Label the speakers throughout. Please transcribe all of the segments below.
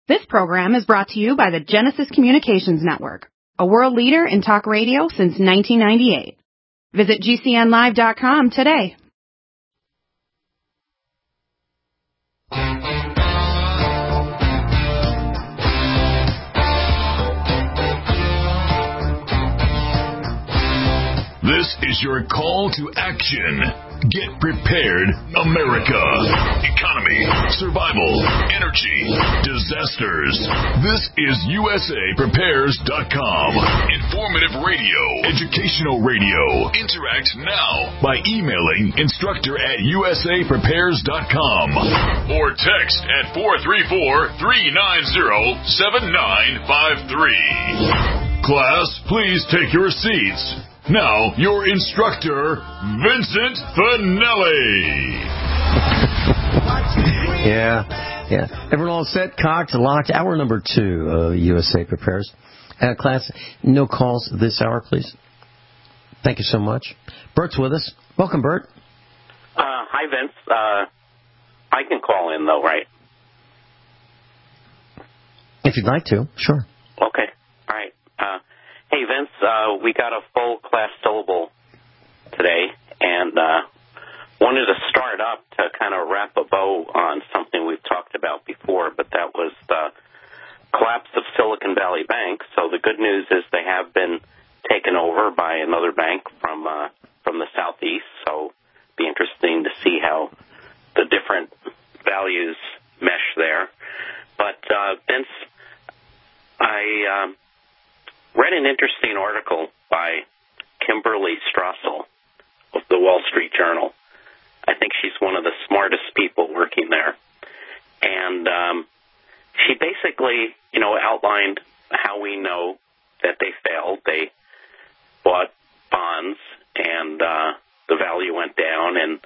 Speaker 1: This program is brought to you by the Genesis Communications Network, a world leader in talk radio since 1998. Visit GCNlive.com today.
Speaker 2: This is your call to action. Get prepared, America. Economy, survival, energy, disasters. This is USAPrepares.com. Informative radio, educational radio. Interact now by emailing instructor@USAPrepares.com or text at 434-390-7953. Class, please take your seats. Now, your instructor, Vincent Finelli.
Speaker 3: Yeah. Everyone all set, cocked, locked. Hour number 2 of USA Prepares. Class, no calls this hour, please. Thank you so much. Bert's with us. Welcome, Bert.
Speaker 4: Hi, Vince. I can call in, though, right?
Speaker 3: If you'd like to, sure.
Speaker 4: Okay. All right. Hey, Vince, we got a full class syllable today, and wanted to start up to kind of wrap a bow on something we've talked about before, but that was the collapse of Silicon Valley Bank. So the good news is they have been taken over by another bank from the southeast, so it'll be interesting to see how the different values mesh there. But, Vince, I read an interesting article by Kimberly Strassel of the Wall Street Journal. I think she's one of the smartest people working there. And she basically, outlined how we know that they failed. They bought bonds, and the value went down, and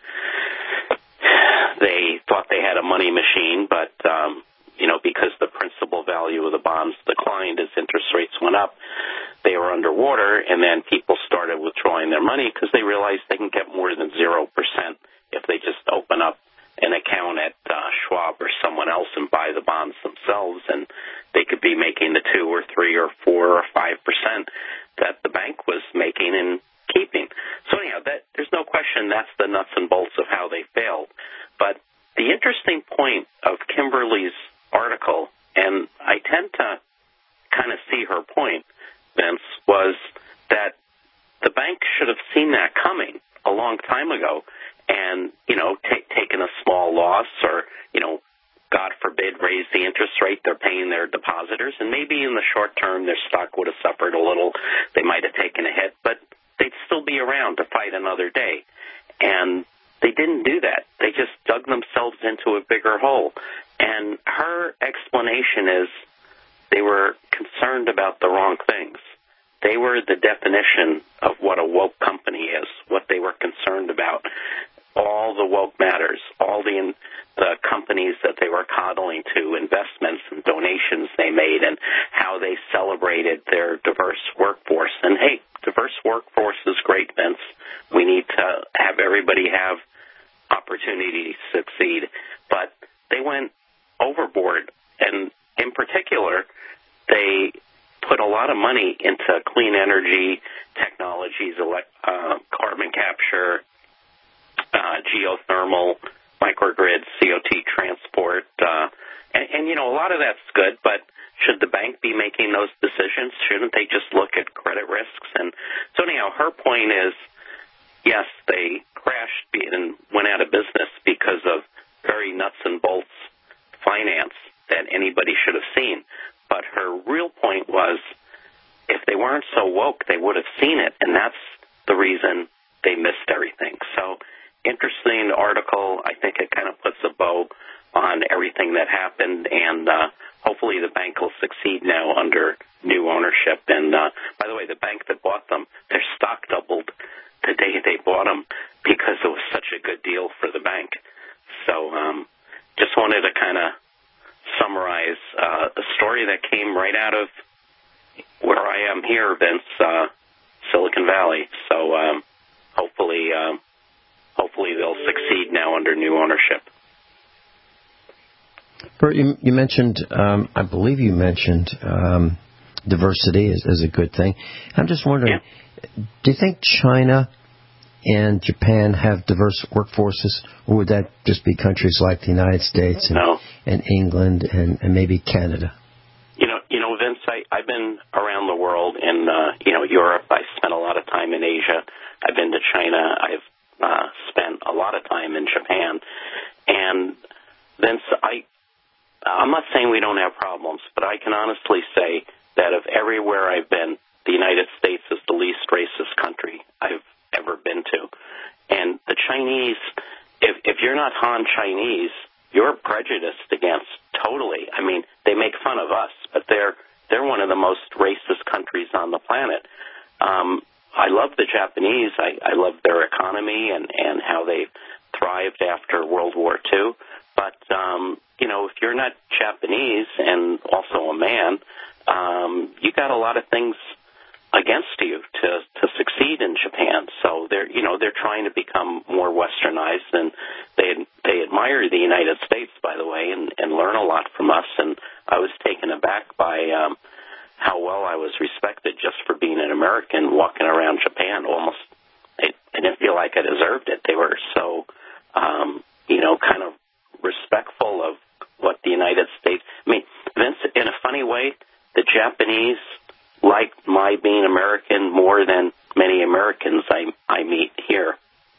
Speaker 4: they thought they had a money machine, but because the principal value of the bonds declined as interest rates went up, they were underwater, and then people started withdrawing their money because they realized they can get more than 0% if they just open up an account at Schwab or someone else and buy the bonds themselves, and they could be making the 2 or 3 or 4 or 5% that the bank was making and keeping. So anyhow, there's no question that's the nuts and bolts of how they failed. But the interesting point of Kimberly's article, and I tend to kind of see her point, Vince, was that the bank should have seen that coming a long time ago and, taken a small loss or, God forbid, raise the interest rate they're paying their depositors, and maybe in the short term their stock would have suffered a little. They might have taken a hit, but they'd still be around to fight another day. And they didn't do that. They just dug themselves into a bigger hole. And her explanation is they were concerned about the wrong things. They were the definition of what a woke company is, what they were concerned about. All the woke matters, all the companies that they were coddling to, investments and donations they made, and how they celebrated their diverse workforce. And, hey, diverse workforce is great, Vince. We need to have everybody have opportunity to succeed. But they went overboard, and in particular, they put a lot of money into clean energy technologies, carbon capture, geothermal, microgrids, COT transport, and a lot of that's good, but should the bank be making those decisions? Shouldn't they just look at credit risks? And so anyhow, her point is, yes, they crashed and went out of business because of very nuts and bolts finance that anybody should have seen. But her real point was, if they weren't so woke, they would have seen it, and that's the reason they missed everything. So, interesting article. I think it kind of puts a bow on everything that happened, and hopefully the bank will succeed now under new ownership. And, by the way, the bank that bought them, their stock doubled the day they bought them because it was such a good deal for the bank. So just wanted to kind of summarize a story that came right out of where I am here, Vince, Silicon Valley. So hopefully they'll succeed now under new ownership.
Speaker 3: Bert, you mentioned, I believe you mentioned diversity is a good thing. I'm just wondering, do you think China and Japan have diverse workforces, or would that just be countries like the United States and England and maybe Canada?
Speaker 4: You know, Vince, I've been around the world in, Europe. I spent a lot of time in Asia. I've been to China. I've spent a lot of time in Japan. And Vince, I'm not saying we don't have problems, but I can honestly say that of everywhere I've been, the United States is the least racist country I've ever been to. And the Chinese, if you're not Han Chinese, you're prejudiced against totally. I mean, they make fun of us, but they're one of the most racist countries on the planet. I love the Japanese. I love their economy and how they thrived after World War II. But, if you're not Japanese and also a man, you got a lot of things against you to succeed in Japan. So they're trying to become more westernized, and they admire the United States, by the way, and learn a lot from us. And I was taken aback by how well I was respected just for being an American walking around Japan. Almost, I didn't feel like I deserved it. They were so, kind of respectful of what the United States. I mean, Vince, in a funny way, the Japanese like my being American more than many Americans I meet here.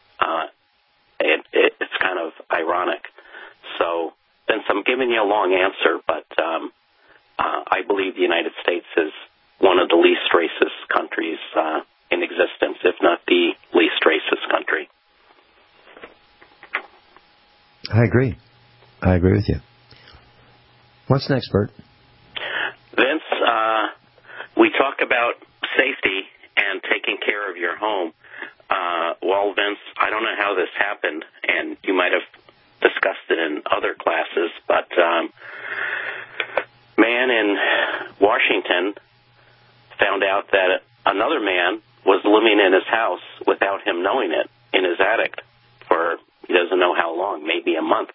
Speaker 4: It's kind of ironic. So, Vince, I'm giving you a long answer, but I believe the United States is one of the least racist countries in existence, if not the least racist country.
Speaker 3: I agree with you. What's next, Bert?
Speaker 4: Vince, we talk about safety and taking care of your home. Well, Vince, I don't know how this happened, and you might have discussed it in other classes, but man in Washington found out that another man was living in his house without him knowing it, in his attic, for he doesn't know how long, maybe a month.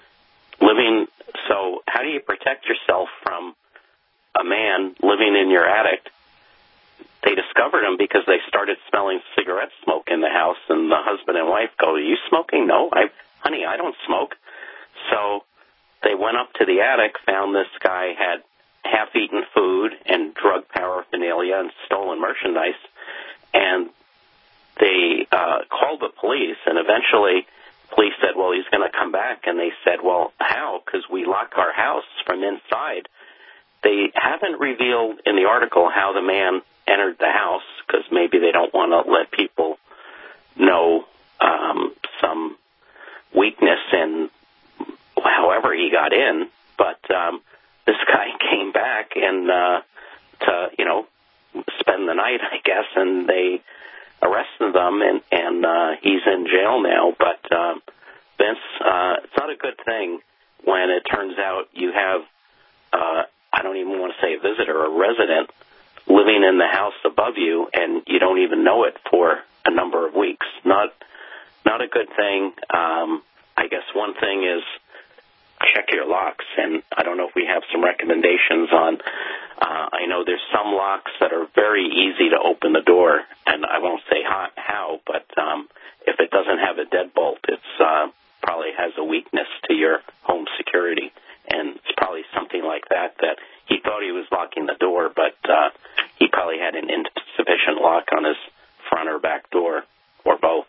Speaker 4: So how do you protect yourself from a man living in your attic? They discovered him because they started smelling cigarette smoke in the house, and the husband and wife go, "Are you smoking?" "No, honey, I don't smoke." So they went up to the attic, found this guy had half-eaten food and drug paraphernalia and stolen merchandise, and they called the police, and eventually police said, "Well, he's going to come back," and they said, "Well, how? Because we lock our house from inside." They haven't revealed in the article how the man entered the house, because maybe they don't want to let people know some weakness in however he got in. But this guy came back and to spend the night, I guess, and they arrested them, and he's in jail now. But Vince, it's not a good thing when it turns out you have I don't even want to say a visitor, a resident living in the house above you, and you don't even know it for a number of weeks. Not a good thing. I guess one thing is check your locks, and I don't know if we have some recommendations on. I know there's some locks that are very easy to open the door, and I won't say how, but if it doesn't have a deadbolt, it's probably has a weakness to your home security. And it's probably something like that he thought he was locking the door, but he probably had an insufficient lock on his front or back door, or both.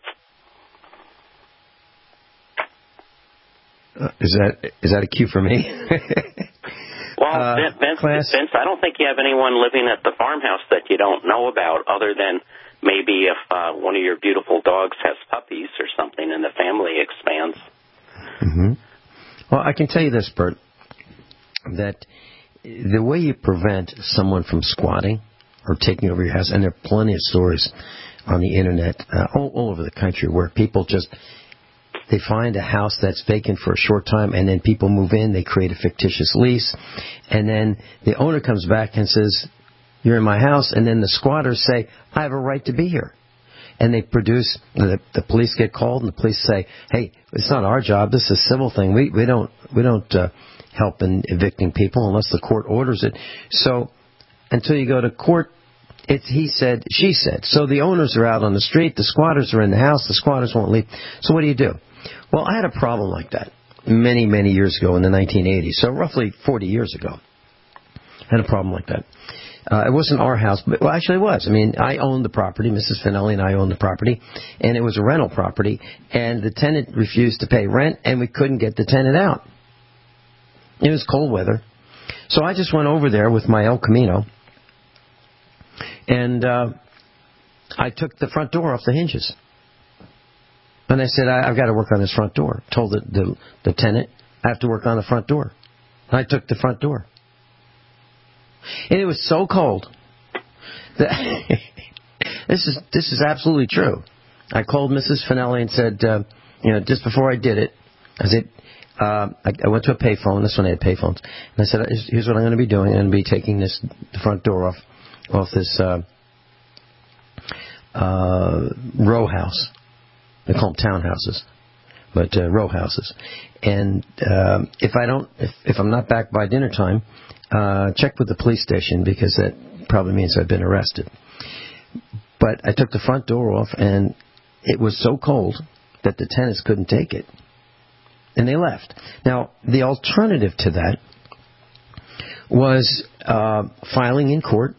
Speaker 3: Is that a cue for me?
Speaker 4: Well, Vince, I don't think you have anyone living at the farmhouse that you don't know about, other than maybe if one of your beautiful dogs has puppies or something and the family expands.
Speaker 3: Mm-hmm. Well, I can tell you this, Bert, that the way you prevent someone from squatting or taking over your house, and there are plenty of stories on the Internet all over the country where people they find a house that's vacant for a short time, and then people move in, they create a fictitious lease, and then the owner comes back and says, "You're in my house," and then the squatters say, "I have a right to be here." and they produce, the police get called, and the police say, hey, it's not our job, this is a civil thing. We don't help in evicting people unless the court orders it. So until you go to court, it's he said, she said. So the owners are out on the street, the squatters are in the house, the squatters won't leave. So what do? Well, I had a problem like that many, many years ago in the 1980s, so roughly 40 years ago. I had a problem like that. It wasn't our house, but well, actually it was. I mean, I owned the property, Mrs. Finelli and I owned the property, and it was a rental property, and the tenant refused to pay rent, and we couldn't get the tenant out. It was cold weather. So I just went over there with my El Camino, and I took the front door off the hinges. And I said, I've got to work on this front door. Told the tenant, I have to work on the front door. And I took the front door. And it was so cold that this is absolutely true. I called Mrs. Finelli and said, just before I did it, I said, I went to a payphone. This one I had payphones. And I said, here's what I'm going to be doing. I'm going to be taking the front door off this row house. They call them townhouses, but row houses. And if I'm not back by dinner time, check with the police station, because that probably means I've been arrested. But I took the front door off, and it was so cold that the tenants couldn't take it, and they left. Now, the alternative to that was filing in court,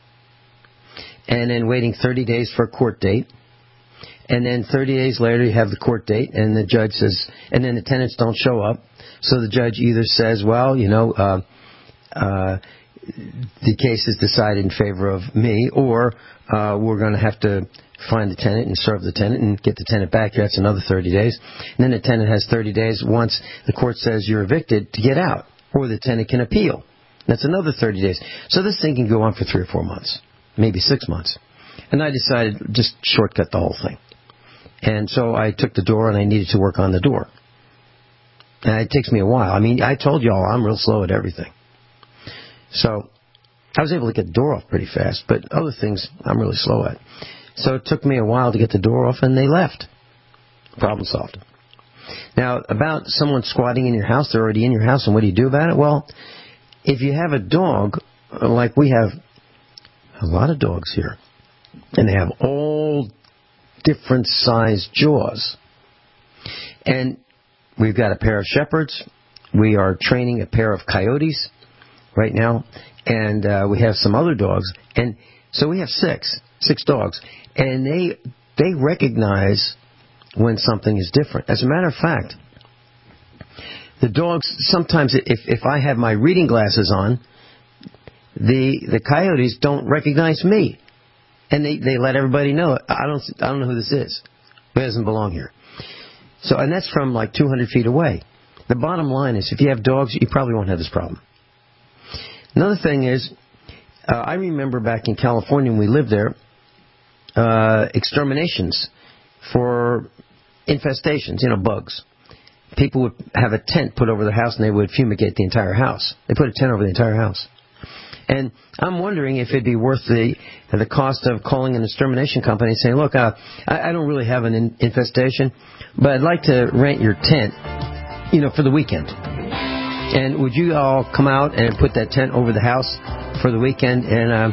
Speaker 3: and then waiting 30 days for a court date. And then 30 days later, you have the court date, and the judge says, and then the tenants don't show up. So the judge either says, well, the case is decided in favor of me, or we're going to have to find the tenant and serve the tenant and get the tenant back. That's another 30 days. And then the tenant has 30 days once the court says you're evicted to get out, or the tenant can appeal. That's another 30 days. So this thing can go on for 3 or 4 months, maybe 6 months. And I decided just shortcut the whole thing. And so I took the door, and I needed to work on the door. And it takes me a while. I mean, I told y'all I'm real slow at everything. So I was able to get the door off pretty fast, but other things I'm really slow at. So it took me a while to get the door off, and they left. Problem solved. Now, about someone squatting in your house, they're already in your house, and what do you do about it? Well, if you have a dog, like we have a lot of dogs here, and they have all different sized jaws. And we've got a pair of shepherds. We are training a pair of coyotes right now. And we have some other dogs. And so we have six dogs. And they recognize when something is different. As a matter of fact, the dogs, sometimes if I have my reading glasses on, the coyotes don't recognize me. And they let everybody know, I don't know who this is. It doesn't belong here. So, and that's from like 200 feet away. The bottom line is, if you have dogs, you probably won't have this problem. Another thing is, I remember back in California when we lived there, exterminations for infestations, bugs. People would have a tent put over their house, and they would fumigate the entire house. They put a tent over the entire house. And I'm wondering if it'd be worth the cost of calling an extermination company and saying, look, I don't really have an infestation, but I'd like to rent your tent, for the weekend. And would you all come out and put that tent over the house for the weekend, and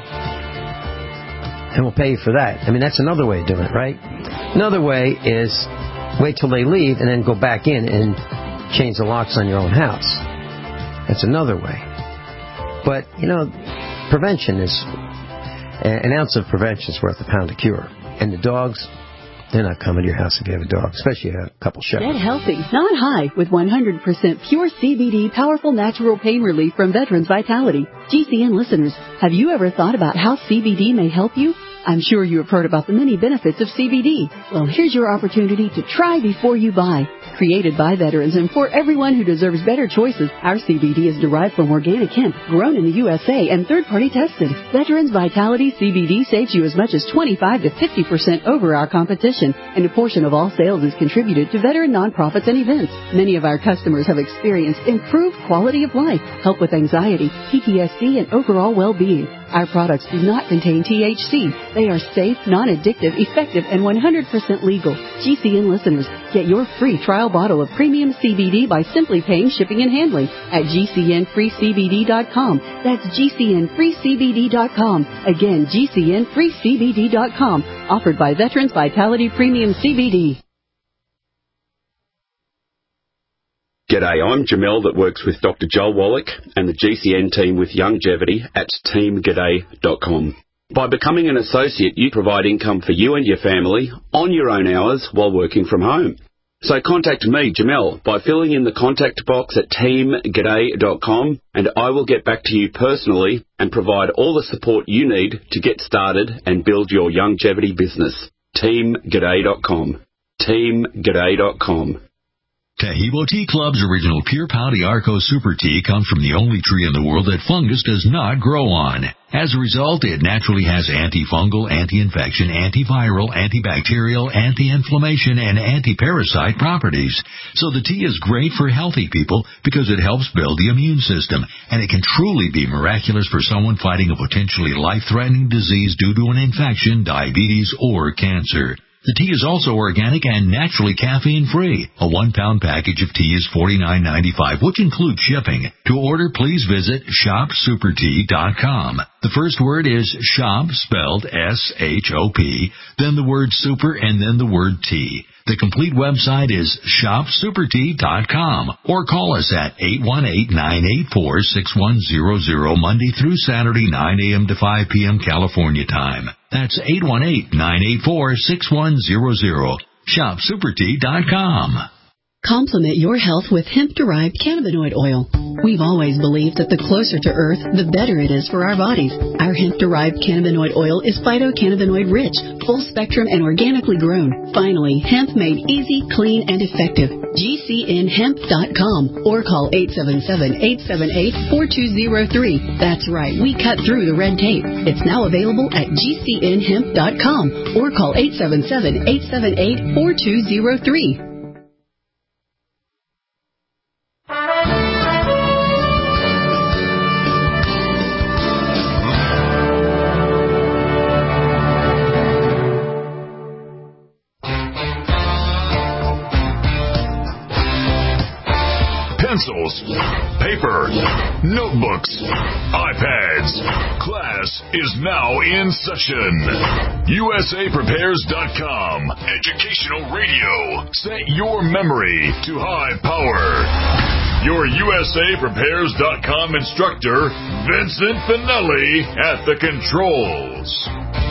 Speaker 3: we'll pay you for that. I mean, that's another way of doing it, right? Another way is wait till they leave and then go back in and change the locks on your own house. That's another way. But, prevention is, an ounce of prevention is worth a pound of cure. And the dogs, they're not coming to your house if you have a dog, especially a couple shepherds.
Speaker 5: Get healthy, not high, with 100% pure CBD, powerful natural pain relief from Veterans Vitality. GCN listeners, have you ever thought about how CBD may help you? I'm sure you have heard about the many benefits of CBD. Well, here's your opportunity to try before you buy. Created by veterans and for everyone who deserves better choices, our CBD is derived from organic hemp, grown in the USA, and third-party tested. Veterans Vitality CBD saves you as much as 25 to 50% over our competition, and a portion of all sales is contributed to veteran nonprofits and events. Many of our customers have experienced improved quality of life, help with anxiety, PTSD, and overall well-being. Our products do not contain THC. They are safe, non-addictive, effective, and 100% legal. GCN listeners, get your free trial bottle of premium CBD by simply paying shipping and handling at GCNFreeCBD.com. That's GCNFreeCBD.com. Again, GCNFreeCBD.com. Offered by Veterans Vitality Premium CBD.
Speaker 6: G'day, I'm Jamel that works with Dr. Joel Wallach and the GCN team with Longevity at teamg'day.com. By becoming an associate, you provide income for you and your family on your own hours while working from home. So contact me, Jamel, by filling in the contact box at teamg'day.com, and I will get back to you personally and provide all the support you need to get started and build your longevity business. teamg'day.com. teamg'day.com.
Speaker 2: Tahibo Tea Club's original Pure Pau Arco Super Tea comes from the only tree in the world that fungus does not grow on. As a result, it naturally has antifungal, anti-infection, antiviral, antibacterial, anti-inflammation, and anti-parasite properties. So the tea is great for healthy people because it helps build the immune system, and it can truly be miraculous for someone fighting a potentially life-threatening disease due to an infection, diabetes, or cancer. The tea is also organic and naturally caffeine-free. A 1-pound package of tea is $49.95, which includes shipping. To order, please visit shopsupertea.com. The first word is shop, spelled S-H-O-P, then the word super, and then the word tea. The complete website is shopsupertea.com, or call us at 818-984-6100 Monday through Saturday, 9 a.m. to 5 p.m. California time. That's 818-984-6100. shopsupertea.com.
Speaker 5: Complement your health with hemp-derived cannabinoid oil. We've always believed that the closer to Earth, the better it is for our bodies. Our hemp-derived cannabinoid oil is phytocannabinoid-rich, full-spectrum, and organically grown. Finally, hemp made easy, clean, and effective. GCNHemp.com or call 877-878-4203. That's right, we cut through the red tape. It's now available at GCNHemp.com or call 877-878-4203.
Speaker 2: Pencils, paper, notebooks, iPads. Class is now in session. USAPrepares.com. Educational radio. Set your memory to high power. Your USAPrepares.com instructor, Vincent Finelli, at the controls.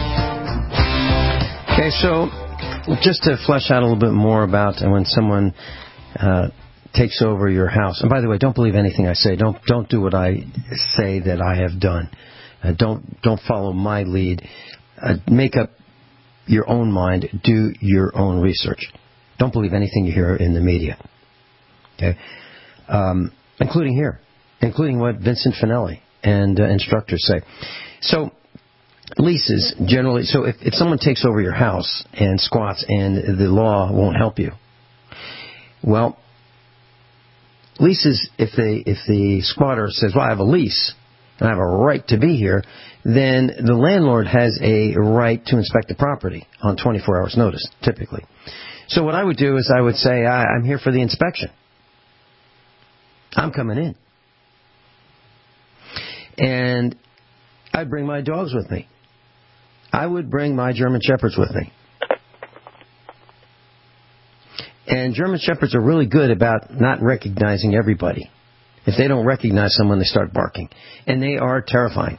Speaker 3: Okay, so just to flesh out a little bit more about when someone takes over your house. And by the way, don't believe anything I say. Don't do what I say that I have done. Don't follow my lead. Make up your own mind. Do your own research. Don't believe anything you hear in the media. Okay, including here, including what Vincent Finelli and instructors say. So leases generally. So if someone takes over your house and squats, and the law won't help you, well. Leases, if the squatter says, well, I have a lease, and I have a right to be here, then the landlord has a right to inspect the property on 24 hours notice, typically. So what I would do is I would say, I'm here for the inspection. I'm coming in. And I'd bring my dogs with me. I would bring my German Shepherds with me. And German Shepherds are really good about not recognizing everybody. If they don't recognize someone, they start barking. And they are terrifying.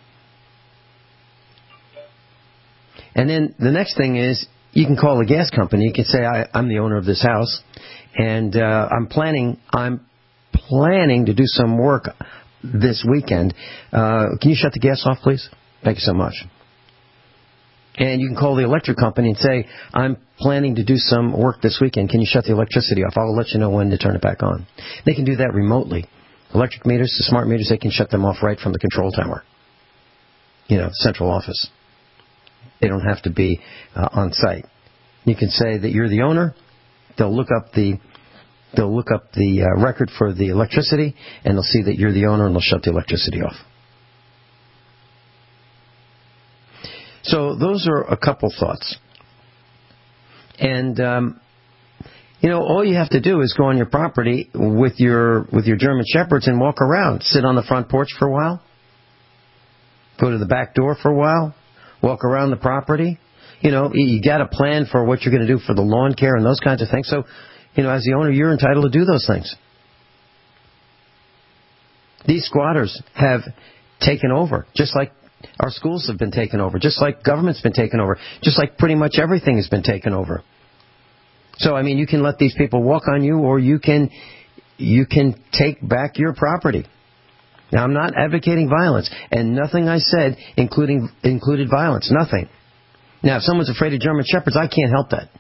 Speaker 3: And then the next thing is, you can call a gas company. You can say, I'm the owner of this house, and I'm planning to do some work this weekend. Can you shut the gas off, please? Thank you so much. And you can call the electric company and say, I'm planning to do some work this weekend. Can you shut the electricity off? I'll let you know when to turn it back on. They can do that remotely. Electric meters, the smart meters, they can shut them off right from the control tower. Central office. They don't have to be on site. You can say that you're the owner. They'll look up the record for the electricity, and they'll see that you're the owner, and they'll shut the electricity off. So those are a couple thoughts. And, all you have to do is go on your property with your German Shepherds and walk around. Sit on the front porch for a while. Go to the back door for a while. Walk around the property. You got a plan for what you're going to do for the lawn care and those kinds of things. So, as the owner, you're entitled to do those things. These squatters have taken over, just like our schools have been taken over, just like government's been taken over, just like pretty much everything has been taken over. So, you can let these people walk on you, or you can take back your property. Now, I'm not advocating violence, and nothing I said included violence, nothing. Now, if someone's afraid of German Shepherds, I can't help that.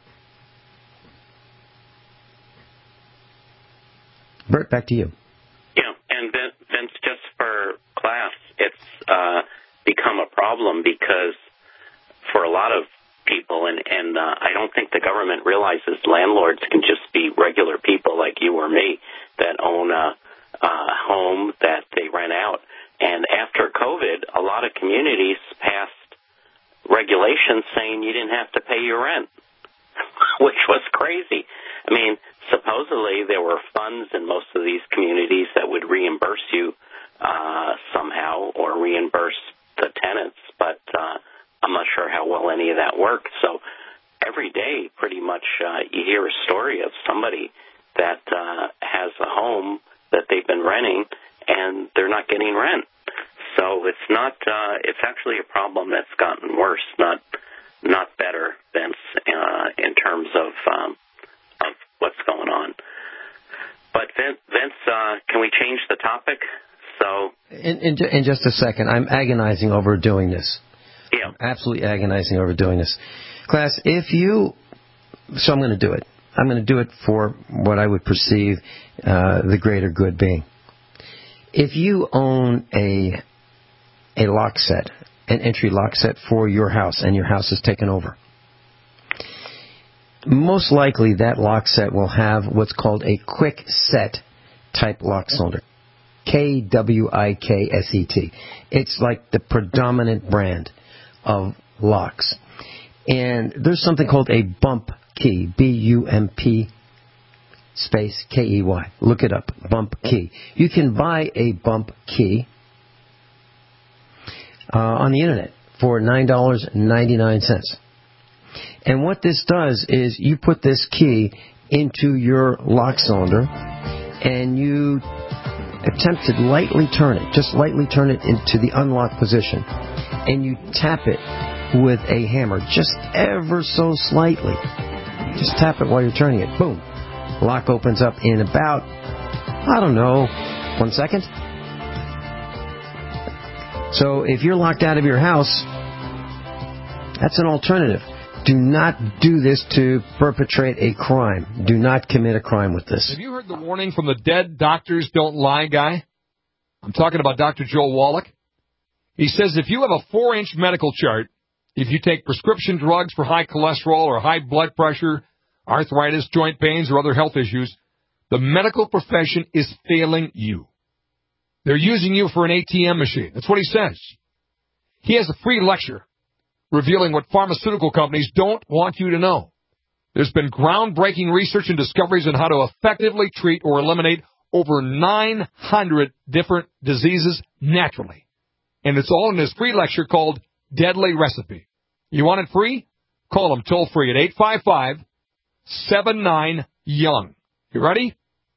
Speaker 3: Bert, back to you.
Speaker 4: Yeah, and Vince, just for class, it's become a problem because for a lot of people, and I don't think the government realizes landlords can just be regular people like you or me that own a home that they rent out. And after COVID, a lot of communities passed regulations saying you didn't have to pay your rent, which was crazy. Supposedly there were funds in most of these communities that would reimburse you somehow or reimburse the tenants, but I'm not sure how well any of that worked. So every day pretty much you hear a story of somebody that has a home that they've been renting and they're not getting rent. So it's not. It's actually a problem that's gotten worse, not better, Vince, in terms of what's going on. But Vince, can we change the topic? So
Speaker 3: in just a second, I'm agonizing over doing this.
Speaker 4: Yeah,
Speaker 3: I'm absolutely agonizing over doing this, class. So I'm going to do it. I'm going to do it for what I would perceive the greater good being. If you own a lock set, an entry lock set for your house, and your house is taken over, most likely that lock set will have what's called a quick set type lock cylinder. KWIKSET. It's like the predominant brand of locks. And there's something called a bump key, BUMP space KEY. Look it up, bump key. You can buy a bump key on the internet for $9.99. And what this does is you put this key into your lock cylinder and you attempt to lightly turn it, just lightly turn it into the unlock position. And you tap it with a hammer, just ever so slightly. Just tap it while you're turning it. Boom. Lock opens up in about, 1 second. So if you're locked out of your house, that's an alternative. Do not do this to perpetrate a crime. Do not commit a crime with this.
Speaker 7: Have you heard the warning from the Dead Doctors Don't Lie guy? I'm talking about Dr. Joel Wallach. He says if you have a 4-inch medical chart, if you take prescription drugs for high cholesterol or high blood pressure, arthritis, joint pains, or other health issues, the medical profession is failing you. They're using you for an ATM machine. That's what he says. He has a free lecture revealing what pharmaceutical companies don't want you to know. There's been groundbreaking research and discoveries on how to effectively treat or eliminate over 900 different diseases naturally. And it's all in this free lecture called Deadly Recipe. You want it free? Call them toll-free at 855-79-YOUNG. You ready?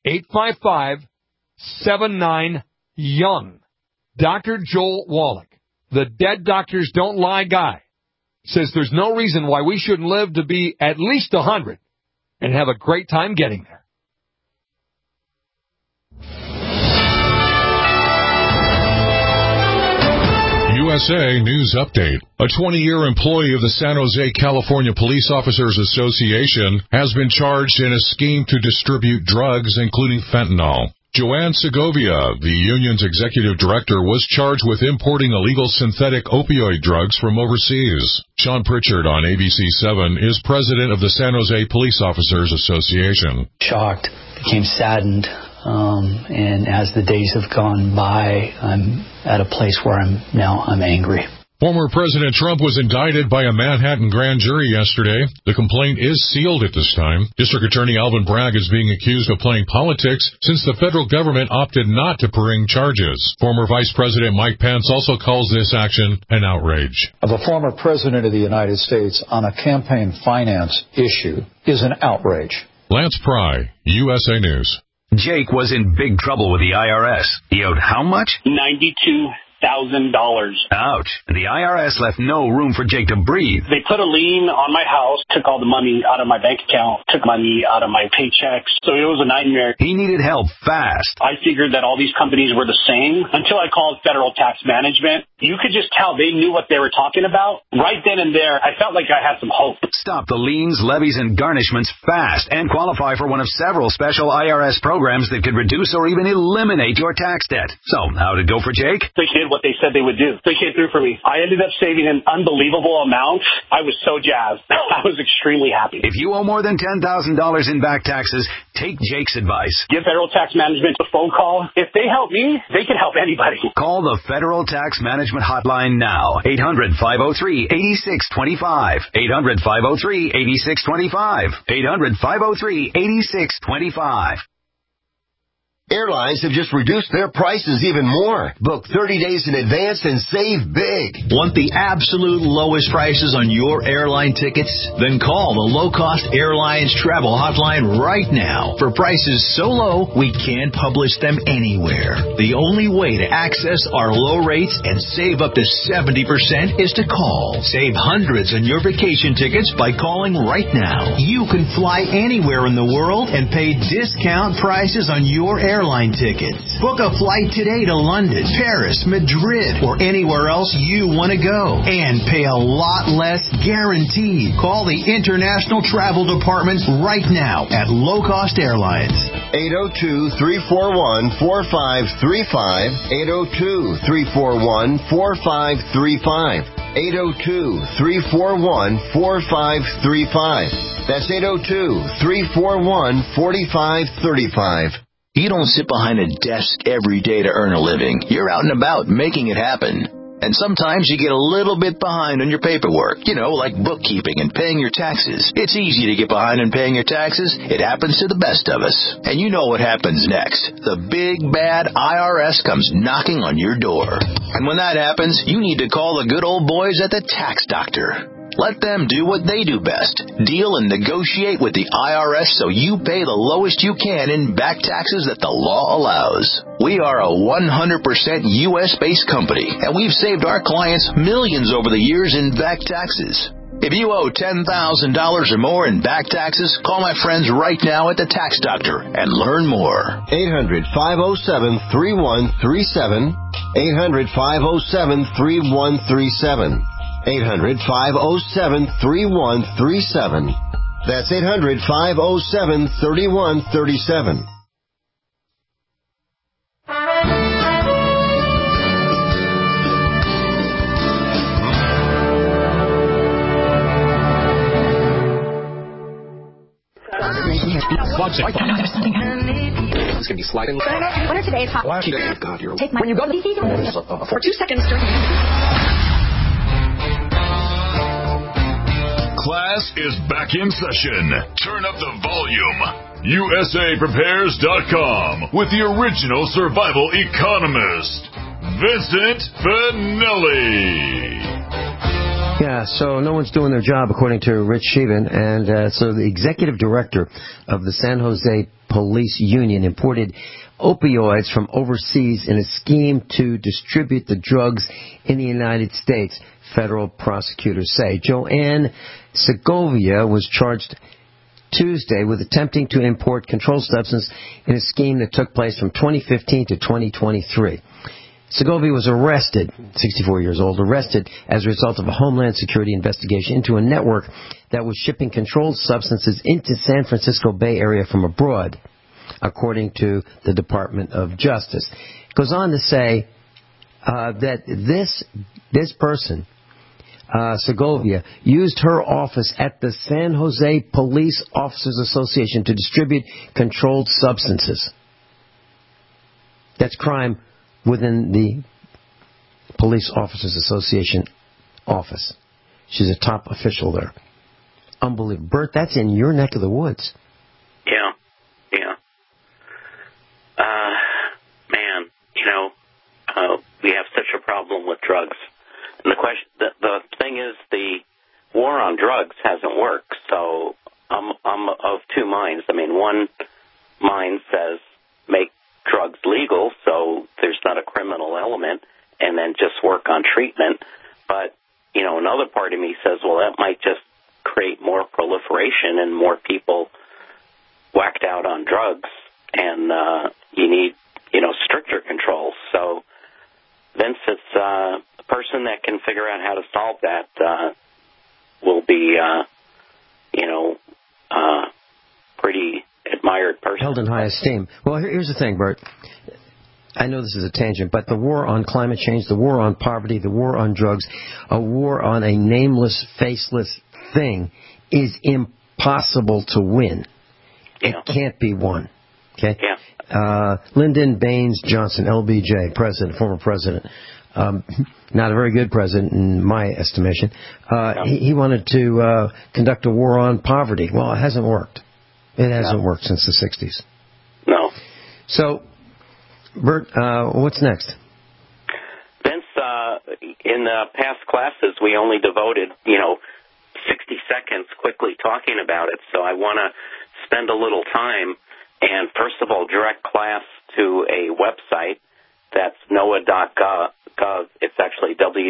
Speaker 7: 855-79-YOUNG. Dr. Joel Wallach, the Dead Doctors Don't Lie guy, says there's no reason why we shouldn't live to be at least 100 and have a great time getting there.
Speaker 8: USA News Update. A 20-year employee of the San Jose, California Police Officers Association has been charged in a scheme to distribute drugs, including fentanyl. Joanne Segovia, the union's executive director, was charged with importing illegal synthetic opioid drugs from overseas. Sean Pritchard on ABC7 is president of the San Jose Police Officers Association.
Speaker 9: Shocked, became saddened. And as the days have gone by, I'm at a place where I'm angry.
Speaker 8: Former President Trump was indicted by a Manhattan grand jury yesterday. The complaint is sealed at this time. District Attorney Alvin Bragg is being accused of playing politics since the federal government opted not to bring charges. Former Vice President Mike Pence also calls this action an outrage.
Speaker 10: The former President of the United States on a campaign finance issue is an outrage.
Speaker 8: Lance Pry, USA News.
Speaker 11: Jake was in big trouble with the IRS. He owed how much?
Speaker 12: $92,000.
Speaker 11: Ouch. The IRS left no room for Jake to breathe.
Speaker 12: They put a lien on my house, took all the money out of my bank account, took money out of my paychecks. So it was a nightmare.
Speaker 11: He needed help fast.
Speaker 12: I figured that all these companies were the same until I called Federal Tax Management. You could just tell they knew what they were talking about. Right then and there, I felt like I had some hope.
Speaker 11: Stop the liens, levies, and garnishments fast and qualify for one of several special IRS programs that could reduce or even eliminate your tax debt. So, how'd it go for Jake?
Speaker 12: They did what they said they would do. They came through for me. I ended up saving an unbelievable amount. I was so jazzed. I was extremely happy.
Speaker 11: If you owe more than $10,000 in back taxes, take Jake's advice.
Speaker 12: Give Federal Tax Management a phone call. If they help me, they can help anybody.
Speaker 11: Call the Federal Tax Management Hotline now. 800-503-8625. 800-503-8625. 800-503-8625.
Speaker 13: Airlines have just reduced their prices even more. Book 30 days in advance and save big.
Speaker 14: Want the absolute lowest prices on your airline tickets? Then call the Low Cost Airlines Travel Hotline right now. For prices so low, we can't publish them anywhere. The only way to access our low rates and save up to 70% is to call. Save hundreds on your vacation tickets by calling right now. You can fly anywhere in the world and pay discount prices on your airline tickets. Book a flight today to London, Paris, Madrid, or anywhere else you want to go. And pay a lot less guaranteed. Call the International Travel Department right now at Low Cost Airlines.
Speaker 13: 802-341-4535. 802-341-4535. 802-341-4535. That's 802-341-4535.
Speaker 14: You don't sit behind a desk every day to earn a living. You're out and about making it happen. And sometimes you get a little bit behind on your paperwork, like bookkeeping and paying your taxes. It's easy to get behind on paying your taxes. It happens to the best of us. And you know what happens next. The big, bad IRS comes knocking on your door. And when that happens, you need to call the good old boys at the Tax Doctor. Let them do what they do best. Deal and negotiate with the IRS so you pay the lowest you can in back taxes that the law allows. We are a 100% U.S.-based company, and we've saved our clients millions over the years in back taxes. If you owe $10,000 or more in back taxes, call my friends right now at the Tax Doctor and learn more.
Speaker 13: 800-507-3137. 800-507-3137. 800-507-3137. That's 800-507-3137.
Speaker 15: It's going to be sliding. What are today's hot? God, you're... Take my... When you go to the DC, for 2 seconds during...
Speaker 16: Class is back in session. Turn up the volume. USAPrepares.com with the original survival economist, Vincent Finelli.
Speaker 3: Yeah, so no one's doing their job, according to Rich Sheevan. And so the executive director of the San Jose Police Union imported opioids from overseas in a scheme to distribute the drugs in the United States, federal prosecutors say. Joanne Segovia was charged Tuesday with attempting to import controlled substance in a scheme that took place from 2015 to 2023. Segovia was arrested, 64 years old, arrested as a result of a Homeland Security investigation into a network that was shipping controlled substances into San Francisco Bay Area from abroad, according to the Department of Justice. It goes on to say that this person, Segovia, used her office at the San Jose Police Officers Association to distribute controlled substances. That's crime within the Police Officers Association office. She's a top official there. Unbelievable. Bert, that's in your neck of the woods.
Speaker 4: Yeah. Man, we have such a problem with drugs. And the thing is, the war on drugs hasn't worked. So I'm of two minds. I mean, one mind says make drugs legal so there's not a criminal element, and then just work on treatment. But, another part of me says, well, that might just create more proliferation and more people whacked out on drugs, and you need, stricter controls. So, Vince, it's the person that can figure out how to solve that will be, pretty admired person.
Speaker 3: Held in high esteem. Well, here's the thing, Bert. I know this is a tangent, but the war on climate change, the war on poverty, the war on drugs, a war on a nameless, faceless thing is impossible to win.
Speaker 4: Yeah.
Speaker 3: It can't be won. Okay?
Speaker 4: Yeah.
Speaker 3: Lyndon Baines Johnson, LBJ, former president, not a very good president in my estimation. He wanted to conduct a war on poverty. Well, it hasn't worked. It hasn't worked since the 60s.
Speaker 4: No.
Speaker 3: So, Bert, what's next?
Speaker 4: Vince, in the past classes, we only devoted, 60 seconds quickly talking about it. So I want to spend a little time and, first of all, direct class to a website. That's NOAA.gov. It's actually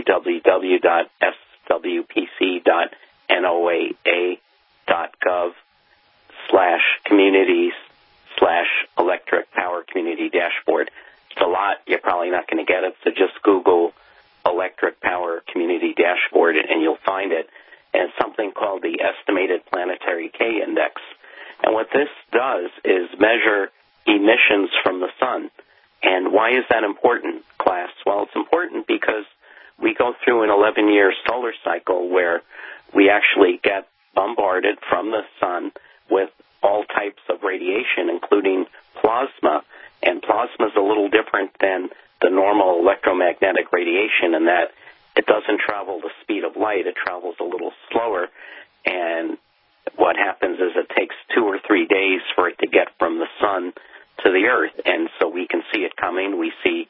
Speaker 4: www.swpc.noaa.gov/communities/electric power community dashboard. It's a lot. You're probably not going to get it, so just Google electric power community dashboard and you'll find it. And it's something called the Estimated Planetary K Index. And what this does is measure emissions from the sun. And why is that important, class? Well, it's important because we go through an 11-year solar cycle where we actually get bombarded from the sun with all types of radiation, including plasma. And plasma is a little different than the normal electromagnetic radiation in that it doesn't travel the speed of light. It travels a little slower. And what happens is it takes 2 or 3 days for it to get from the sun to the earth. And so we can see it coming. We see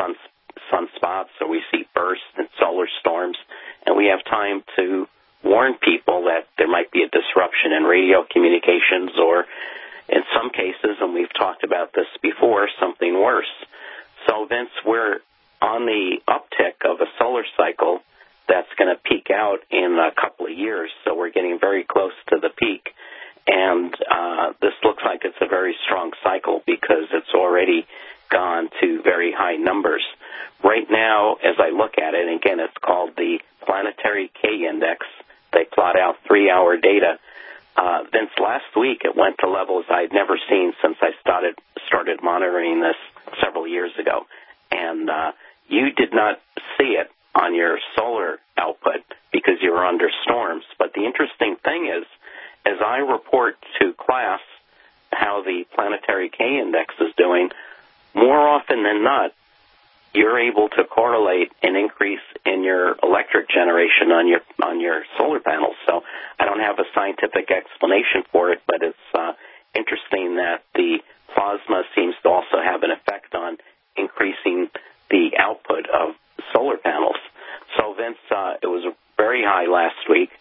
Speaker 4: sunspots, or we see bursts and solar storms. And we have time to warn people that there might be a disruption in radio communications, or in some cases, and we've talked about this before, something worse. So, Vince, we're on the uptick of a solar cycle that's going to peak out in a couple of years. So we're getting very close to the peak. And this looks like it's a very strong cycle because it's already gone to very high numbers. Right now, as I look at it, and again, it's called the Planetary K Index. They plot out 3-hour data. Vince, last week it went to levels I'd never seen since I started monitoring this several years ago. And you did not see it on your solar output because you were under storms. But the interesting thing is, as I report to class how the Planetary K Index is doing, more often than not, you're able to correlate an increase in your electric generation on your solar panels. So I don't have a scientific explanation for it, but it's interesting that the plasma seems to also have an effect on increasing the output of solar panels. So, Vince, it was very high last week.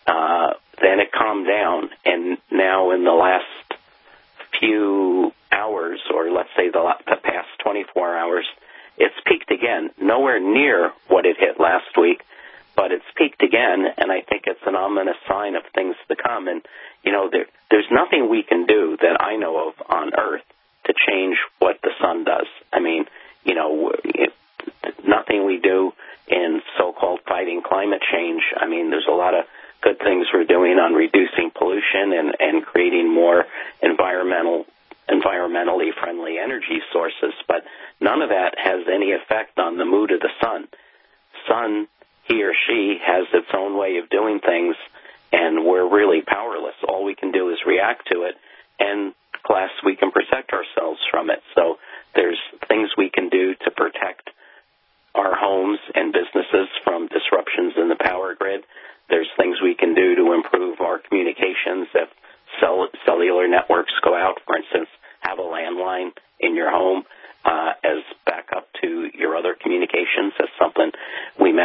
Speaker 4: Then it calmed down, and now in the last few hours, or let's say the past 24 hours, it's peaked again. Nowhere near what it hit last week, but it's peaked again, and I think it's an ominous sign of things to come. And, there's nothing we can do that I know of on Earth to change what the sun does. I mean, nothing we do in so-called fighting climate change. I mean, there's a lot of good things we're doing on reducing pollution and creating more environmentally friendly energy sources, but none of that has any effect on the mood of the sun. Sun, he or she, has its own way of doing things, and we're really powerless. All we can do is react to it, and class, we can protect ourselves from it. So there's things we can do to protect our homes and businesses from disruptions in the power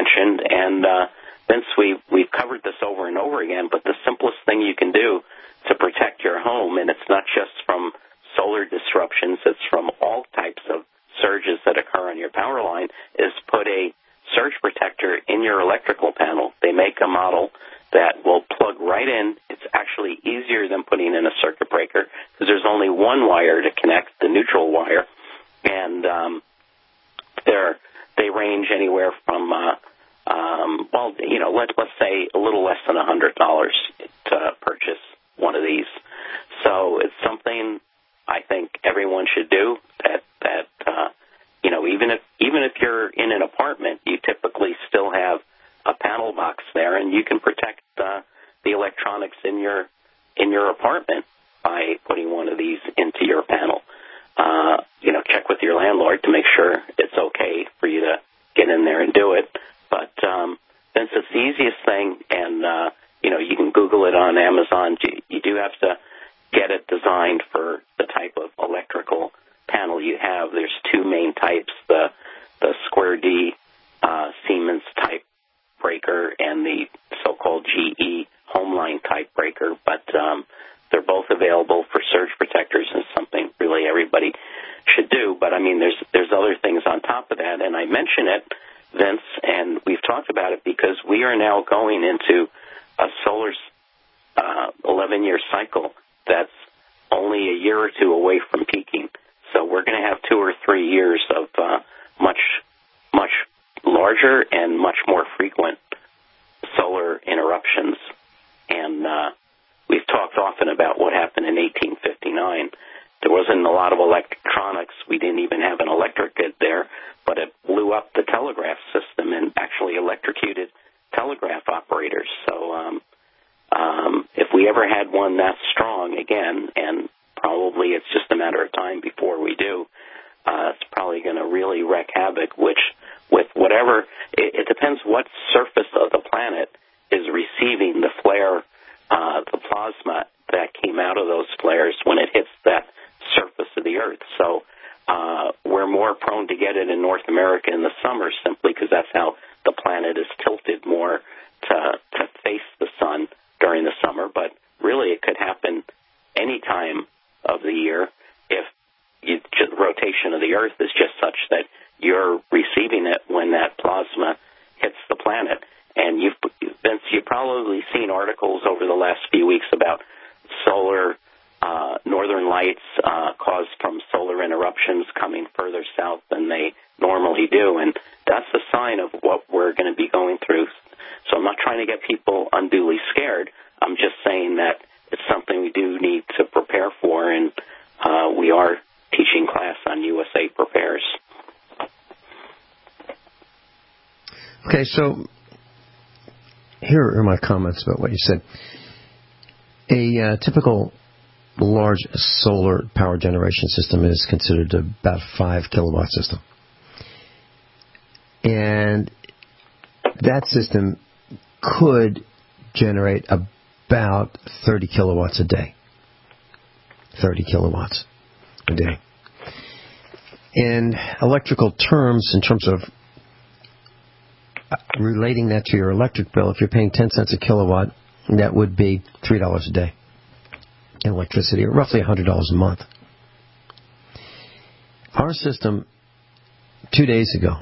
Speaker 4: mentioned, and Vince, we've covered this over and over again, but the simplest thing you can do to protect your home, and it's not just from solar disruptions, it's from all types of surges that occur on your power line, is put a surge protector in your electrical panel. They make a model that will plug right in. It's actually easier than putting in a circuit breaker because there's only one wire to connect, the neutral wire, and they range anywhere from let's say a little less than $100 to purchase one of these. So it's something I think everyone should do. Even if you're in an apartment, you typically still have a panel box there, and you can protect the electronics in your apartment by putting one of these into your panel. Check with your landlord to make sure it's okay for you to get in there and do it. But since it's the easiest thing, and you can Google it on Amazon, you do have to get it designed for the type of electrical panel you have. There's two main types: the square D Siemens type breaker and the so-called GE Homeline type breaker. But they're both available for surge protectors, and something really everybody should do. But I mean, there's other things on top of that, and I mention it, Vince, and we've talked about it because we are now going into a solar 11-year cycle that's only a year or two away from peaking. So we're going to have 2 or 3 years of much larger and much more frequent solar interruptions. And we've talked often about what happened in 1859. There wasn't a lot of electronics. We didn't even have an electric grid there, but it blew up the telegraph system and actually electrocuted telegraph operators. So if we ever had one that strong again, and probably it's just a matter of time before we do, it's probably going to really wreak havoc, with whatever, it depends what surface of the planet is receiving the flare, the plasma that came out of those flares when it hits that surface of the Earth. So we're more prone to get it in North America in the summer simply because that's how the planet is tilted more to face the sun during the summer. But really it could happen any time of the year if the rotation of the Earth is just such that you're receiving it when that plasma hits the planet. And Vince, you've probably seen articles over the last few weeks about solar northern lights caused from solar interruptions coming further south than they normally do, and that's a sign of what we're going to be going through. So I'm not trying to get people unduly scared. I'm just saying that it's something we do need to prepare for, and we are teaching class on USA Prepares.
Speaker 3: Okay, so here are my comments about what you said. A typical large solar power generation system is considered about a 5 kilowatt system. And that system could generate about 30 kilowatts a day. 30 kilowatts a day. In electrical terms, in terms of relating that to your electric bill, if you're paying 10 cents a kilowatt, that would be $3 a day in electricity, or roughly $100 a month. Our system, 2 days ago,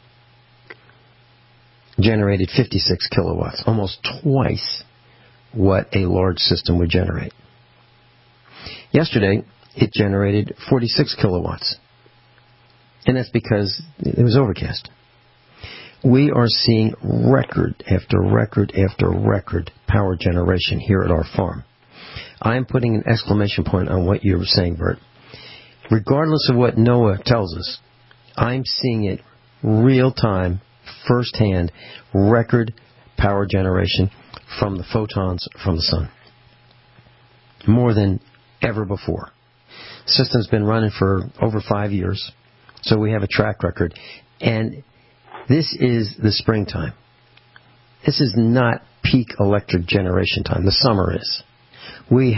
Speaker 3: generated 56 kilowatts, almost twice what a large system would generate. Yesterday, it generated 46 kilowatts, and that's because it was overcast. We are seeing record after record after record power generation here at our farm. I am putting an exclamation point on what you were saying, Bert. Regardless of what NOAA tells us, I'm seeing it real time, firsthand, record power generation from the photons from the sun. More than ever before. The system's been running for over 5 years, so we have a track record. And this is the springtime. This is not peak electric generation time. The summer is. We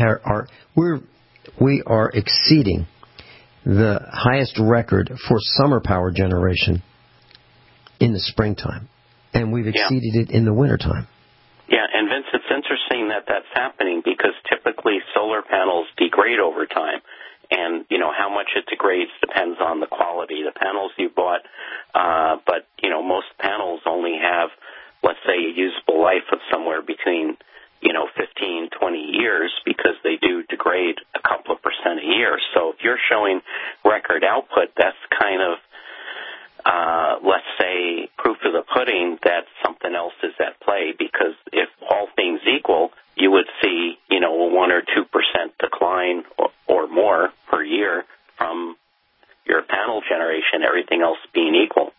Speaker 3: are exceeding the highest record for summer power generation in the springtime. and we've exceeded it in the wintertime.
Speaker 4: Yeah, and Vince, it's interesting that that's happening because typically solar panels degrade over time. And, how much it degrades depends on the quality of the panels you bought. But, most panels only have, let's say, a usable life of somewhere between, 15, 20 years because they do degrade a couple of percent a year. So if you're showing record output, that's kind of, let's say, proof of the pudding that something else is at play, because if all things equal, you would see, a 1 or 2% decline or more per year from your panel generation, everything else being equal.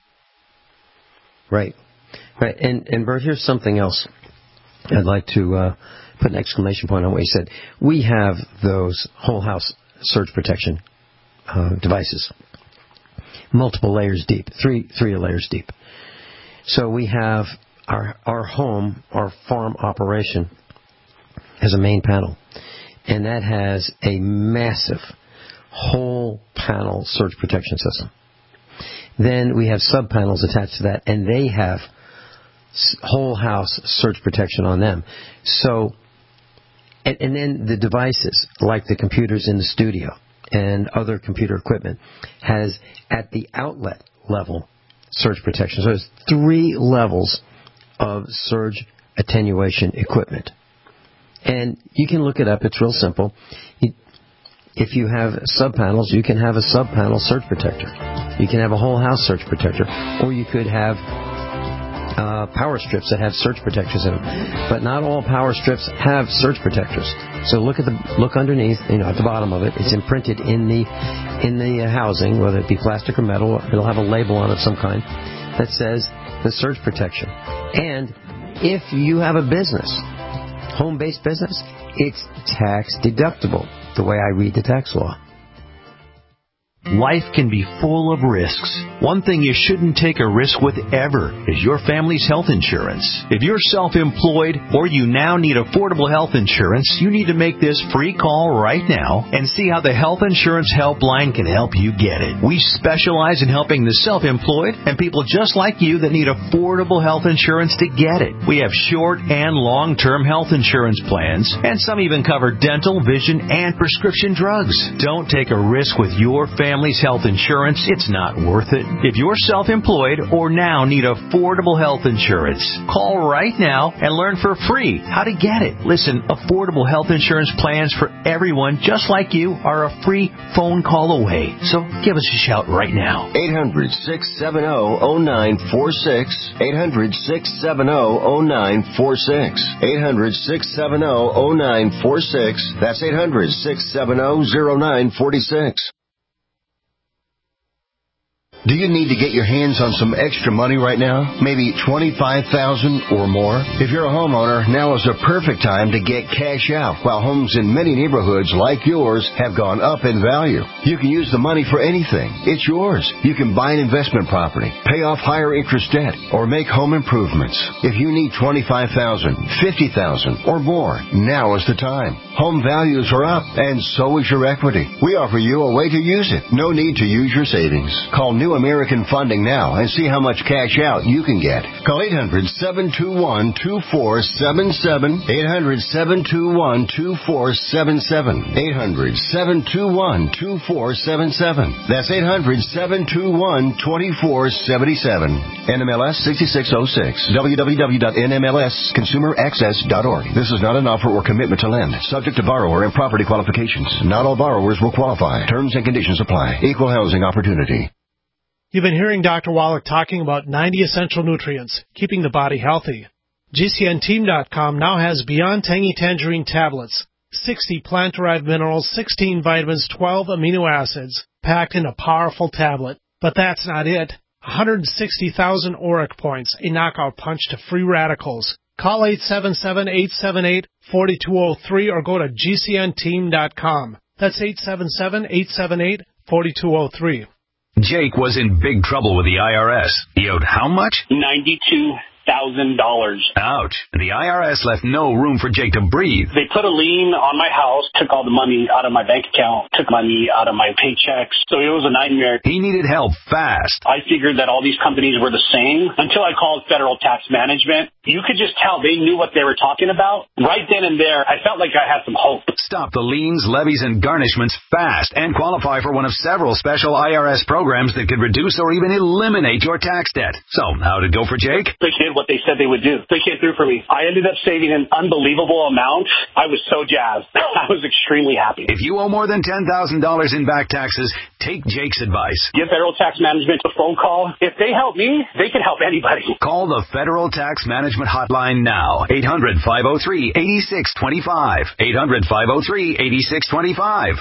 Speaker 3: Right. And Bert, here's something else I'd like to put an exclamation point on what you said. We have those whole house surge protection devices, multiple layers deep, three layers deep. So we have our home, our farm operation has a main panel, and that has a massive whole panel surge protection system. Then we have sub panels attached to that, and they have whole house surge protection on them. So, and then the devices, like the computers in the studio and other computer equipment, has at the outlet level surge protection. So there's 3 levels of surge attenuation equipment. And you can look it up. It's real simple. If you have sub-panels, you can have a sub-panel surge protector. You can have a whole house surge protector. Or you could have power strips that have surge protectors in them. But not all power strips have surge protectors. So look underneath, at the bottom of it. It's imprinted in the housing, whether it be plastic or metal. It'll have a label on it of some kind that says the surge protection. And if you have a business, home-based business, it's tax deductible, the way I read the tax law.
Speaker 17: Life can be full of risks. One thing you shouldn't take a risk with ever is your family's health insurance. If you're self-employed or you now need affordable health insurance, you need to make this free call right now and see how the Health Insurance Helpline can help you get it. We specialize in helping the self-employed and people just like you that need affordable health insurance to get it. We have short and long-term health insurance plans, and some even cover dental, vision, and prescription drugs. Don't take a risk with your family's health insurance. It's not worth it. If you're self-employed or now need affordable health insurance, call right now and learn for free how to get it. Listen, affordable health insurance plans for everyone just like you are a free phone call away. So give us a shout right now.
Speaker 13: 800-670-0946. 800-670-0946. 800-670-0946. That's 800-670-0946. Do you need to get your hands on some extra money right now? Maybe $25,000 or more? If you're a homeowner, now is a perfect time to get cash out while homes in many neighborhoods like yours have gone up in value. You can use the money for anything. It's yours. You can buy an investment property, pay off higher interest debt, or make home improvements. If you need $25,000, $50,000 or more, now is the time. Home values are up, and so is your equity. We offer you a way to use it. No need to use your savings. Call New American Funding now and see how much cash out you can get. Call 800-721-2477. 800-721-2477. 800-721-2477. That's 800-721-2477. NMLS 6606. www.nmlsconsumeraccess.org. This is not an offer or commitment to lend. Subject to borrower and property qualifications. Not all borrowers will qualify. Terms and conditions apply. Equal housing opportunity.
Speaker 18: You've been hearing Dr. Wallach talking about 90 essential nutrients, keeping the body healthy. GCNteam.com now has Beyond Tangy Tangerine tablets, 60 plant-derived minerals, 16 vitamins, 12 amino acids, packed in a powerful tablet. But that's not it. 160,000 ORAC points, a knockout punch to free radicals. Call 877-878-4203 or go to GCNteam.com. That's 877-878-4203.
Speaker 11: Jake was in big trouble with the IRS. He owed how much?
Speaker 12: $92,000.
Speaker 11: Ouch. The IRS left no room for Jake to breathe.
Speaker 12: They put a lien on my house, took all the money out of my bank account, took money out of my paychecks. So it was a nightmare.
Speaker 11: He needed help fast.
Speaker 12: I figured that all these companies were the same until I called Federal Tax Management. You could just tell they knew what they were talking about. Right then and there, I felt like I had some hope.
Speaker 11: Stop the liens, levies, and garnishments fast and qualify for one of several special IRS programs that could reduce or even eliminate your tax debt. So, how'd it go for Jake?
Speaker 12: They did what they said they would do. They came through for me. I ended up saving an unbelievable amount. I was so jazzed. I was extremely happy.
Speaker 11: If you owe more than $10,000 in back taxes, take Jake's advice.
Speaker 12: Give Federal Tax Management a phone call. If they help me, they can help anybody.
Speaker 11: Call the Federal Tax Management Hotline now. 800-503-8625. 800-503-8625.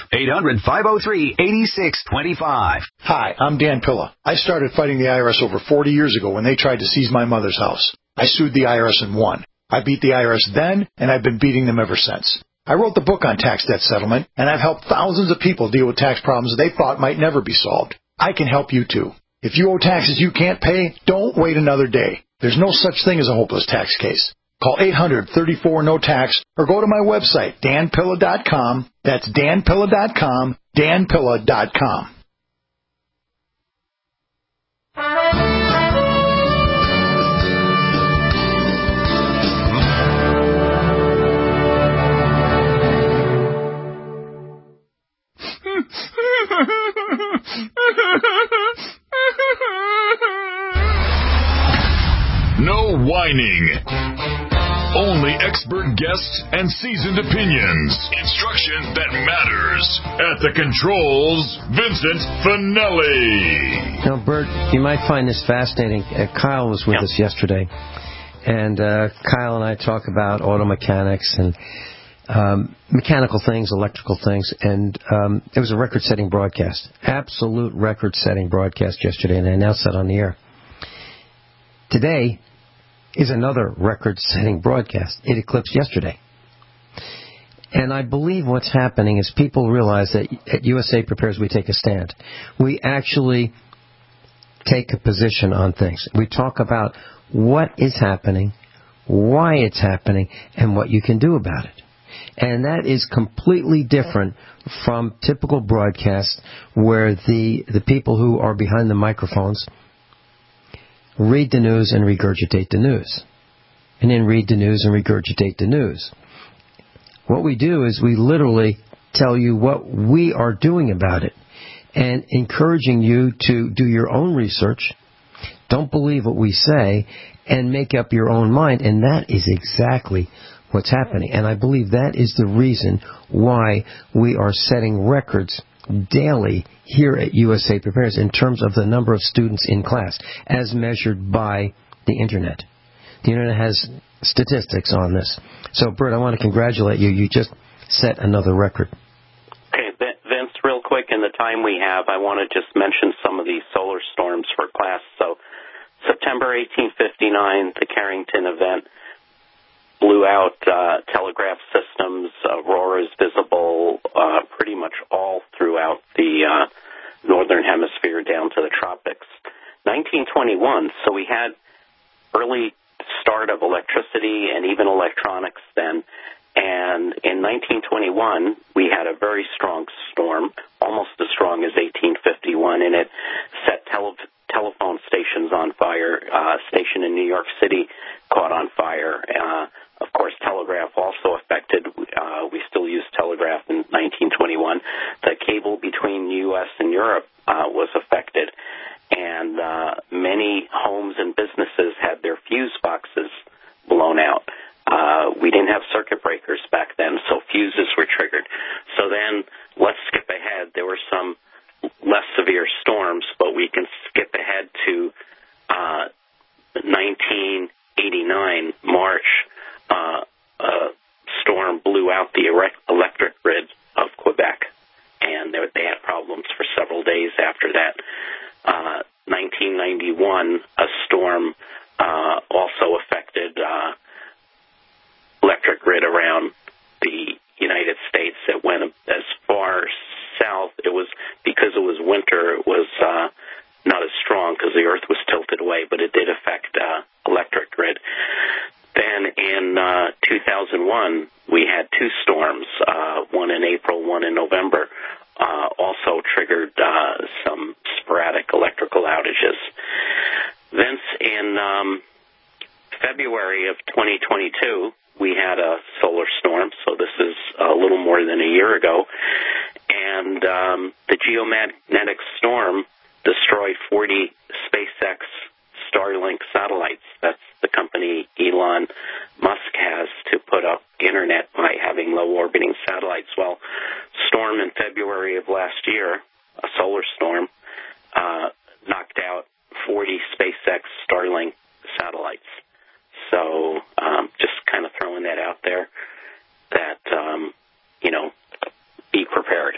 Speaker 11: 800-503-8625.
Speaker 10: Hi, I'm Dan Pilla. I started fighting the IRS over 40 years ago when they tried to seize my mother's house. I sued the IRS and won. I beat the IRS then, and I've been beating them ever since. I wrote the book on tax debt settlement, and I've helped thousands of people deal with tax problems they thought might never be solved. I can help you too. If you owe taxes you can't pay, don't wait another day. There's no such thing as a hopeless tax case. Call 800-34-NO-TAX or go to my website, danpilla.com. That's danpilla.com, danpilla.com.
Speaker 16: No whining. Only expert guests and seasoned opinions. Instruction that matters. At the controls, Vincent Finelli.
Speaker 3: Now, Bert, you might find this fascinating. Kyle was with us yesterday, and Kyle and I talk about auto mechanics and mechanical things, electrical things, and it was a record-setting broadcast. Absolute record-setting broadcast yesterday, and I announced that on the air. Today is another record-setting broadcast. It eclipsed yesterday. And I believe what's happening is people realize that at USA Prepares we take a stand. We actually take a position on things. We talk about what is happening, why it's happening, and what you can do about it. And that is completely different from typical broadcasts where the people who are behind the microphones read the news and regurgitate the news. And then read the news and regurgitate the news. What we do is we literally tell you what we are doing about it and encouraging you to do your own research. Don't believe what we say and make up your own mind. And that is exactly what's happening. And I believe that is the reason why we are setting records daily here at USA Prepares in terms of the number of students in class as measured by the Internet. The Internet has statistics on this. So, Bert, I want to congratulate you. You just set another record.
Speaker 4: Okay, Vince, real quick, in the time we have, I want to just mention some of these solar storms for class. So, September 1859, the Carrington event blew out telegraph systems. Auroras visible pretty much all throughout the northern hemisphere down to the tropics. 1921, so we had early start of electricity and even electronics then. And in 1921, we had a very strong storm, almost as strong as 1851, and it set telephone stations on fire. A station in New York City caught on fire. Of course, telegraph also affected. We still use telegraph in 1921. The cable between the U.S. and Europe was affected, and many homes and businesses had their fuse boxes blown out. We didn't have circuit breakers back then, so fuses were triggered. So then, let's skip ahead. There were some less severe storms, but we can skip ahead to 1989, March. A storm blew out the electric grid of Quebec, and they had problems for several days after that. 1991, a storm also affected electric grid around the United States. It went as far south. It was because it was winter. It was not as strong because the Earth was tilted away, but it did affect electric grid. 2001, we had two storms, one in April, one in November, also triggered some sporadic electrical outages. Vince, in February of 2022, we had a solar storm, so this is a little more than a year ago, and the geomagnetic storm destroyed 40 SpaceX Starlink satellites. That's the company Elon Musk has to put up internet by having low-orbiting satellites. Well, storm in February of last year, a solar storm, knocked out 40 SpaceX Starlink satellites. So just kind of throwing that out there that, be prepared.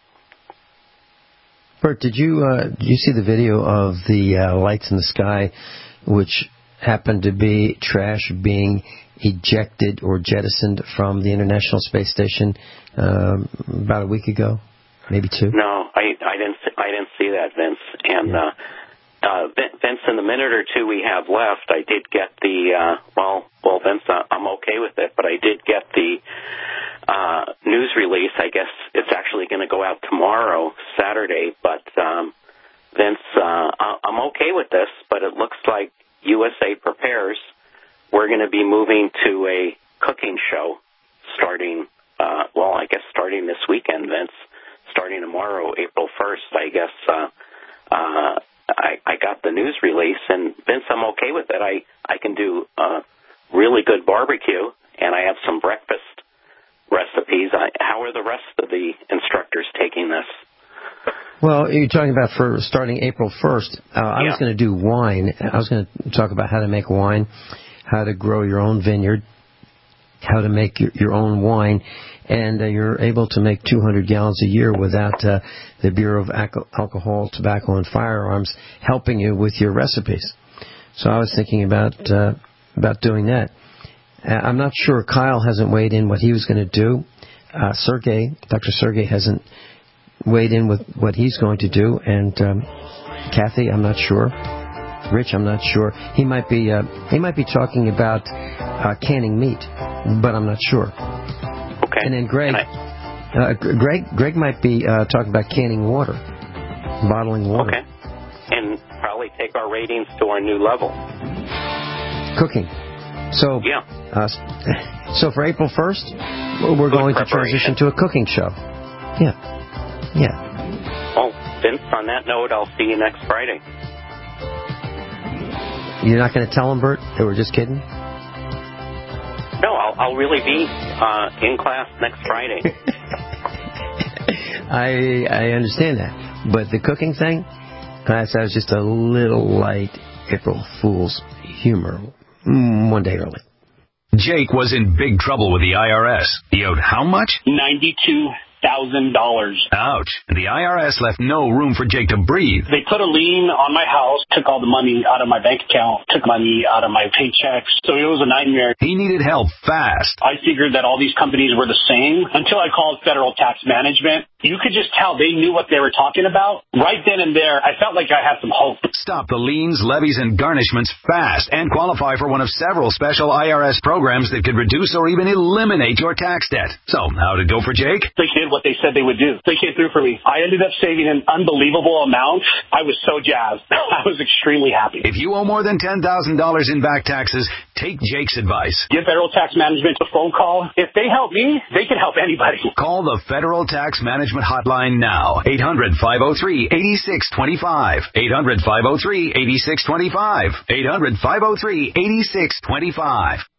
Speaker 3: Bert, did you see the video of the lights in the sky, which happened to be trash being ejected or jettisoned from the International Space Station about a week ago, maybe two?
Speaker 4: No, I didn't see that, Vince. And Vince, in the minute or two we have left, I did get the Vince, I'm okay with it, but I did get the news release. I guess it's actually going to go out tomorrow, Saturday, but Vince, I'm okay with this, but it looks like USA Prepares, we're going to be moving to a cooking show starting this weekend, Vince, starting tomorrow, April 1st, I guess. I got the news release, and Vince, I'm okay with it. I can do really good barbecue, and I have some breakfast recipes. How are the rest of the instructors taking this?
Speaker 3: Well, you're talking about for starting April 1st. I was going to do wine. I was going to talk about how to make wine, how to grow your own vineyard, how to make your own wine, and you're able to make 200 gallons a year without the Bureau of Alcohol, Tobacco, and Firearms helping you with your recipes. So I was thinking about doing that. I'm not sure. Kyle hasn't weighed in what he was going to do. Dr. Sergey hasn't weighed in with what he's going to do, and Kathy, I'm not sure. Rich, I'm not sure. He might be talking about canning meat, but I'm not sure.
Speaker 4: Okay.
Speaker 3: And then Greg might be talking about canning water, bottling water.
Speaker 4: Okay. And probably take our ratings to our new level.
Speaker 3: Cooking. So so for April 1st, we're going to transition to a cooking show. Yeah.
Speaker 4: Well, Vince, on that note, I'll see you next Friday.
Speaker 3: You're not going to tell them, Bert, that we're just kidding?
Speaker 4: No, I'll really be in class next Friday.
Speaker 3: I understand that. But the cooking thing, that was just a little light April Fool's humor. One day early.
Speaker 11: Jake was in big trouble with the IRS. He owed how much?
Speaker 12: $92,000.
Speaker 11: Ouch. And the IRS left no room for Jake to breathe.
Speaker 12: They put a lien on my house, took all the money out of my bank account, took money out of my paychecks. So it was a nightmare.
Speaker 11: He needed help fast.
Speaker 12: I figured that all these companies were the same until I called Federal Tax Management. You could just tell they knew what they were talking about. Right then and there, I felt like I had some hope.
Speaker 11: Stop the liens, levies, and garnishments fast and qualify for one of several special IRS programs that could reduce or even eliminate your tax debt. So, how did it go for Jake?
Speaker 12: They did what they said they would do. They came through for me. I ended up saving an unbelievable amount. I was so jazzed. I was extremely happy.
Speaker 11: If you owe more than $10,000 in back taxes, take Jake's advice.
Speaker 12: Give Federal Tax Management a phone call. If they help me, they can help anybody.
Speaker 11: Call the Federal Tax Management Hotline now. 800-503-8625. 800-503-8625. 800-503-8625.